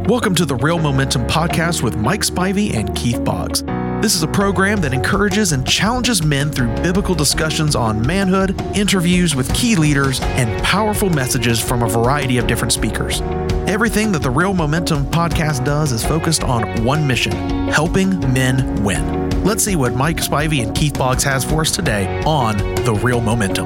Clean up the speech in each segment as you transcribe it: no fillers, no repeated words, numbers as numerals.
Welcome to the Real Momentum Podcast with Mike Spivey and Keith Boggs. This is a program that encourages and challenges men through biblical discussions on manhood, interviews with key leaders, and powerful messages from a variety of different speakers. Everything that the Real Momentum Podcast does is focused on one mission: helping men win. Let's see what Mike Spivey and Keith Boggs has for us today on the Real Momentum.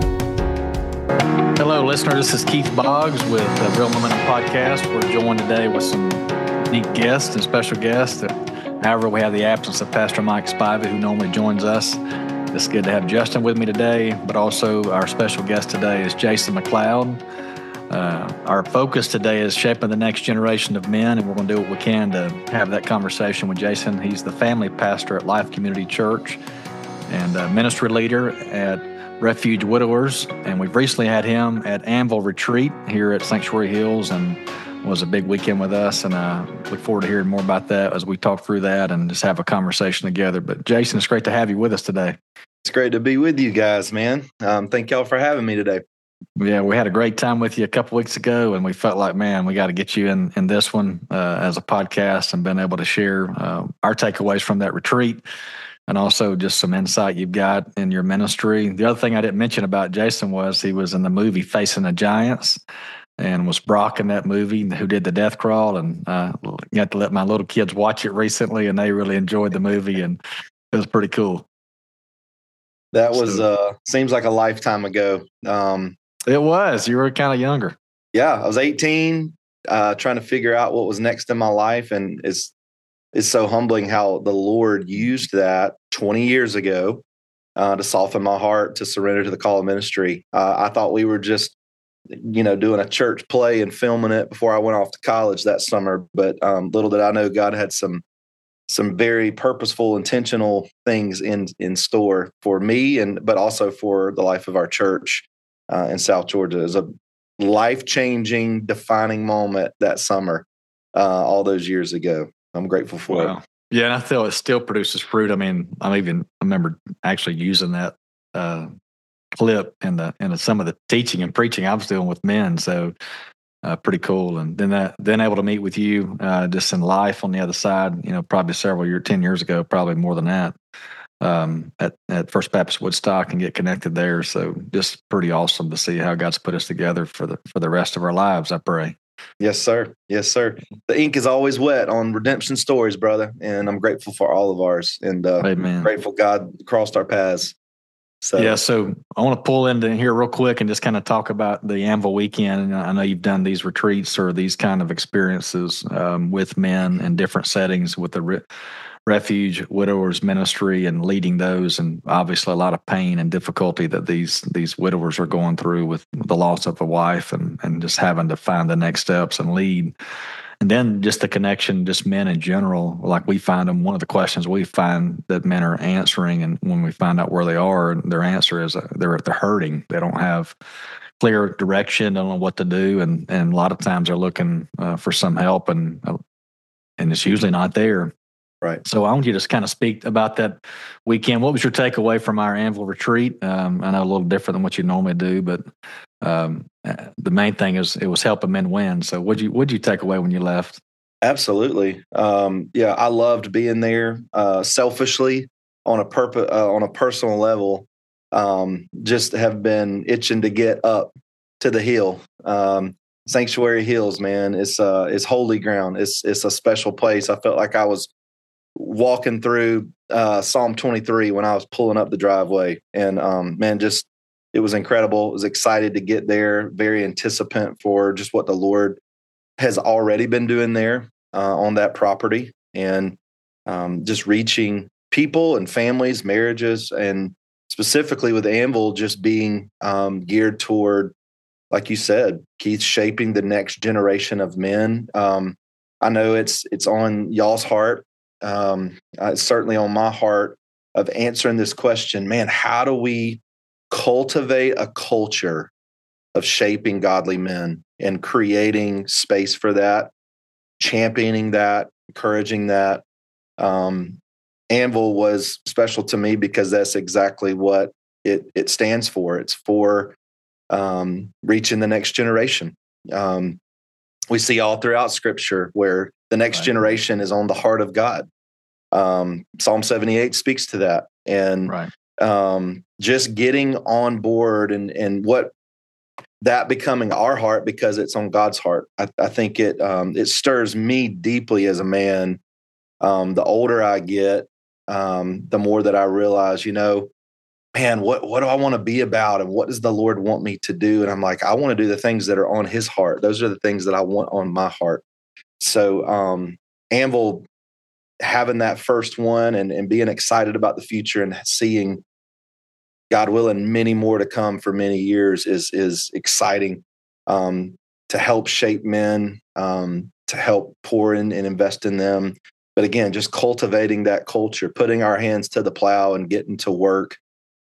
Hello, listener. This is Keith Boggs with the Real Momentum Podcast. We're joined today with some unique guests and special guests. However, we have the absence of Pastor Mike Spivey, who normally joins us. It's good to have Justin with me today, but also our special guest today is Jason McLeod. Our focus today is shaping the next generation of men, and we're going to do what we can to have that conversation with Jason. He's the family pastor at Life Community Church and ministry leader at Refuge Widowers, and we've recently had him at Anvil Retreat here at Sanctuary Hills, and was a big weekend with us, and look forward to hearing more about that as we talk through that and just have a conversation together. But Jason, it's great to have you with us today. It's great to be with you guys, man. Thank y'all for having me today. Yeah, we had a great time with you a couple weeks ago, and we felt like, man, we got to get you in this one as a podcast and been able to share our takeaways from that retreat and also just some insight you've got in your ministry. The other thing I didn't mention about Jason was he was in the movie Facing the Giants and was Brock in that movie, who did the death crawl, and got to let my little kids watch it recently, and they really enjoyed the movie, and it was pretty cool. That was seems like a lifetime ago. It was. You were kind of younger. Yeah, I was 18, trying to figure out what was next in my life, and it's so humbling how the Lord used that 20 years ago to soften my heart, to surrender to the call of ministry. I thought we were just, doing a church play and filming it before I went off to college that summer. But little did I know God had some very purposeful, intentional things in store for me, but also for the life of our church in South Georgia. It was a life-changing, defining moment that summer, all those years ago. I'm grateful for it. Yeah, and I feel it still produces fruit. I mean, I remember actually using that clip in some of the teaching and preaching I was doing with men. So pretty cool. And then able to meet with you just in life on the other side. Probably 10 years ago, probably more than that, at First Baptist Woodstock, and get connected there. So just pretty awesome to see how God's put us together for the rest of our lives, I pray. Yes, sir. Yes, sir. The ink is always wet on redemption stories, brother. And I'm grateful for all of ours, and grateful God crossed our paths. So I want to pull into here real quick and just kind of talk about the Anvil weekend. And I know you've done these retreats or these kind of experiences with men in different settings with the Refuge Widowers ministry and leading those, and obviously a lot of pain and difficulty that these widowers are going through with the loss of a wife and just having to find the next steps and lead. And then just the connection, just men in general, like we find them, one of the questions we find that men are answering, and when we find out where they are, their answer is they're hurting. They don't have clear direction, don't know what to do, and a lot of times they're looking for some help, and it's usually not there. Right. So I want you to just kind of speak about that weekend. What was your takeaway from our Anvil retreat? I know a little different than what you normally do, but the main thing is it was helping men win. So what'd you take away when you left? Absolutely. I loved being there. Selfishly, on a personal level, just have been itching to get up to the hill. Sanctuary Hills, man, it's holy ground. It's a special place. I felt like I was walking through Psalm 23 when I was pulling up the driveway, and it was incredible. I was excited to get there, very anticipant for just what the Lord has already been doing there on that property, and just reaching people and families, marriages, and specifically with Anvil just being geared toward, like you said, Keith, shaping the next generation of men. I know it's on y'all's heart. It's certainly on my heart of answering this question, man, how do we cultivate a culture of shaping godly men and creating space for that, championing that, encouraging that? Anvil was special to me because that's exactly what it stands for. It's for reaching the next generation. We see all throughout Scripture where The next generation is on the heart of God. Psalm 78 speaks to that. And just getting on board and what that becoming our heart because it's on God's heart. I think it stirs me deeply as a man. The older I get, the more that I realize, man, what do I want to be about? And what does the Lord want me to do? And I'm like, I want to do the things that are on his heart. Those are the things that I want on my heart. So Anvil, having that first one and being excited about the future and seeing, God willing, many more to come for many years is exciting, to help shape men, to help pour in and invest in them. But again, just cultivating that culture, putting our hands to the plow and getting to work,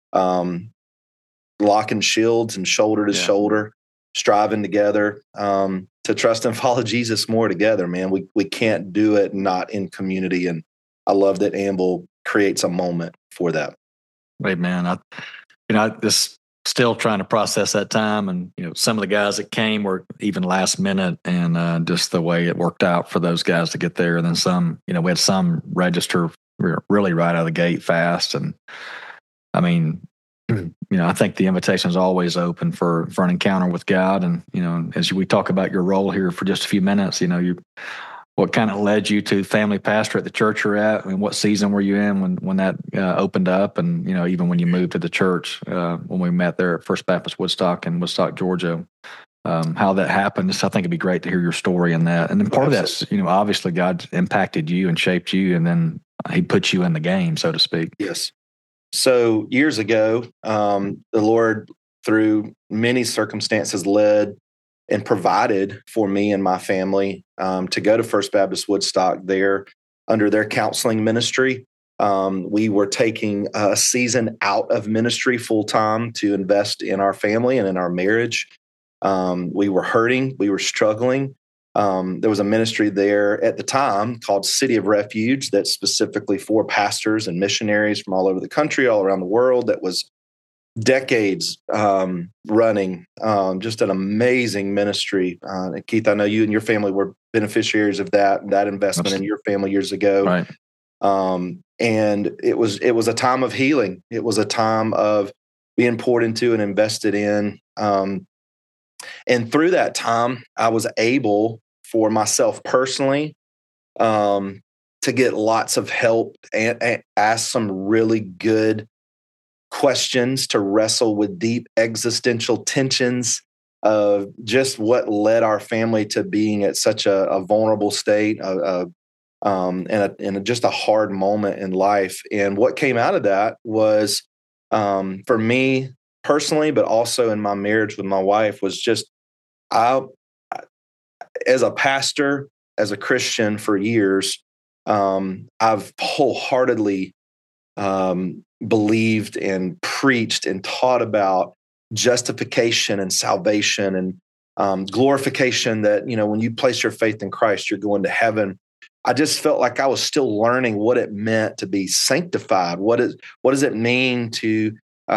locking shields and shoulder to shoulder, striving together, to trust and follow Jesus more together, man. We can't do it not in community. And I love that Anvil creates a moment for that. Amen. I just still trying to process that time. And, some of the guys that came were even last minute and just the way it worked out for those guys to get there. And then some, we had some register really right out of the gate fast. And I mean, I think the invitation is always open for an encounter with God. And, as we talk about your role here for just a few minutes, what kind of led you to family pastor at the church you're at? I mean, what season were you in when that opened up? And, even when you moved to the church, when we met there at First Baptist Woodstock in Woodstock, Georgia, how that happened. I think it'd be great to hear your story in that. And then part of that's, obviously God impacted you and shaped you, and then he put you in the game, so to speak. Yes. So years ago, the Lord, through many circumstances, led and provided for me and my family to go to First Baptist Woodstock there under their counseling ministry. We were taking a season out of ministry full time to invest in our family and in our marriage. We were hurting. We were struggling. There was a ministry there at the time called City of Refuge that's specifically for pastors and missionaries from all over the country, all around the world, that was decades running, just an amazing ministry. Keith, I know you and your family were beneficiaries of that investment in your family years ago. Right. And it was a time of healing. It was a time of being poured into and invested in. And through that time, I was able, for myself personally, to get lots of help and ask some really good questions, to wrestle with deep existential tensions of just what led our family to being at such a vulnerable state, and just a hard moment in life. And what came out of that was, for me personally, but also in my marriage with my wife, was just, as a pastor, as a Christian for years, I've wholeheartedly believed and preached and taught about justification and salvation and glorification, that, when you place your faith in Christ, you're going to heaven. I just felt like I was still learning what it meant to be sanctified. What does it mean to,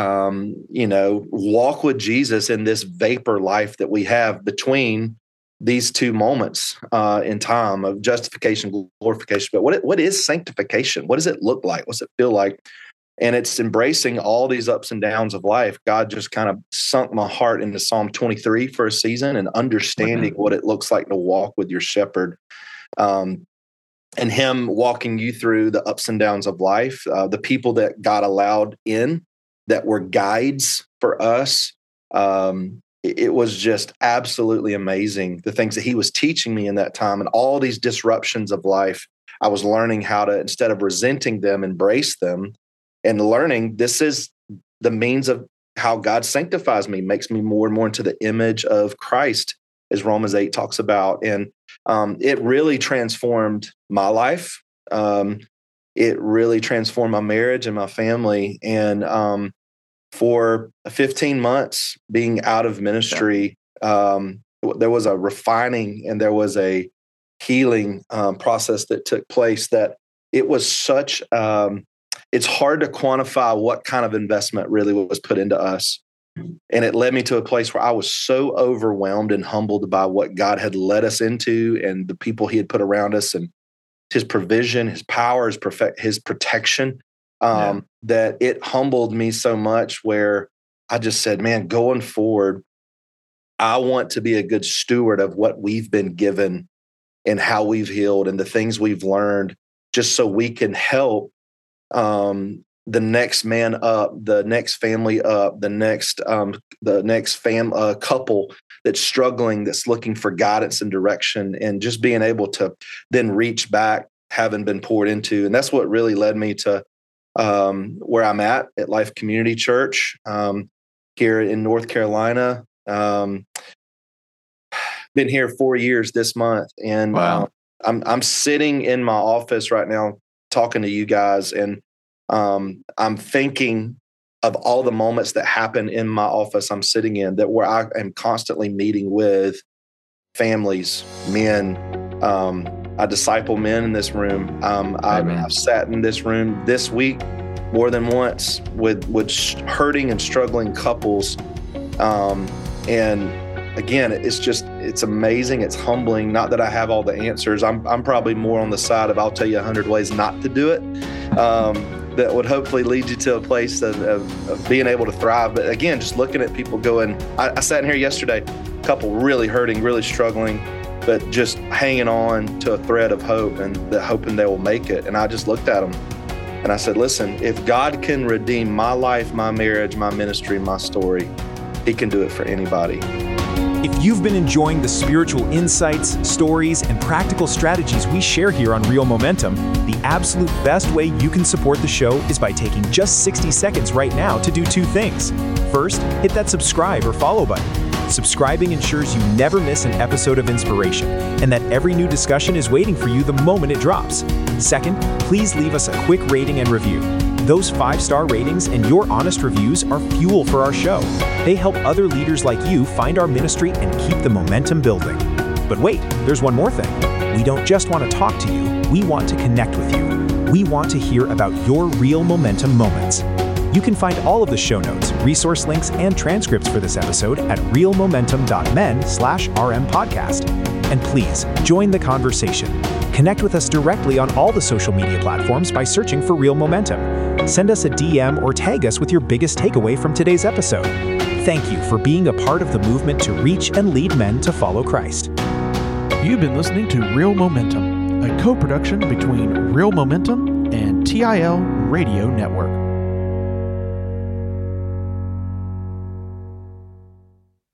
walk with Jesus in this vapor life that we have between these two moments in time of justification, glorification. But what is sanctification? What does it look like? What's it feel like? And it's embracing all these ups and downs of life. God just kind of sunk my heart into Psalm 23 for a season, and understanding what it looks like to walk with your shepherd, and him walking you through the ups and downs of life, the people that God allowed in that were guides for us. It was just absolutely amazing, the things that he was teaching me in that time, and all these disruptions of life. I was learning how to, instead of resenting them, embrace them, and learning this is the means of how God sanctifies me, makes me more and more into the image of Christ, as Romans 8 talks about. And it really transformed my life. It really transformed my marriage and my family. And for 15 months being out of ministry, there was a refining and there was a healing process that took place, that it was such, it's hard to quantify what kind of investment really was put into us. And it led me to a place where I was so overwhelmed and humbled by what God had led us into and the people he had put around us and his provision, his power, his protection, that it humbled me so much where I just said, man, going forward, I want to be a good steward of what we've been given and how we've healed and the things we've learned, just so we can help the next man up, the next family up, the next couple that's struggling, that's looking for guidance and direction, and just being able to then reach back, having been poured into. And that's what really led me to where I'm at Life Community Church here in North Carolina. Been here 4 years this month, and wow. I'm sitting in my office right now talking to you guys, and I'm thinking of all the moments that happen in my office I'm sitting in, that where I am constantly meeting with families, men. I disciple men in this room. I've sat in this room this week more than once with hurting and struggling couples. And again, it's amazing. It's humbling. Not that I have all the answers. I'm probably more on the side of I'll tell you 100 ways not to do it. That would hopefully lead you to a place of being able to thrive. But again, just looking at people going, I sat in here yesterday, a couple really hurting, really struggling, but just hanging on to a thread of hope and hoping they will make it. And I just looked at them and I said, listen, if God can redeem my life, my marriage, my ministry, my story, he can do it for anybody. If you've been enjoying the spiritual insights, stories, and practical strategies we share here on Real Momentum, the absolute best way you can support the show is by taking just 60 seconds right now to do two things. First, hit that subscribe or follow button. Subscribing ensures you never miss an episode of inspiration, and that every new discussion is waiting for you the moment it drops. Second, please leave us a quick rating and review. Those 5-star ratings and your honest reviews are fuel for our show. They help other leaders like you find our ministry and keep the momentum building. But wait, there's one more thing. We don't just want to talk to you, we want to connect with you. We want to hear about your real momentum moments. You can find all of the show notes, resource links, and transcripts for this episode at realmomentum.men/RM podcast. And please join the conversation. Connect with us directly on all the social media platforms by searching for Real Momentum. Send us a DM or tag us with your biggest takeaway from today's episode. Thank you for being a part of the movement to reach and lead men to follow Christ. You've been listening to Real Momentum, a co-production between Real Momentum and TIL Radio Network.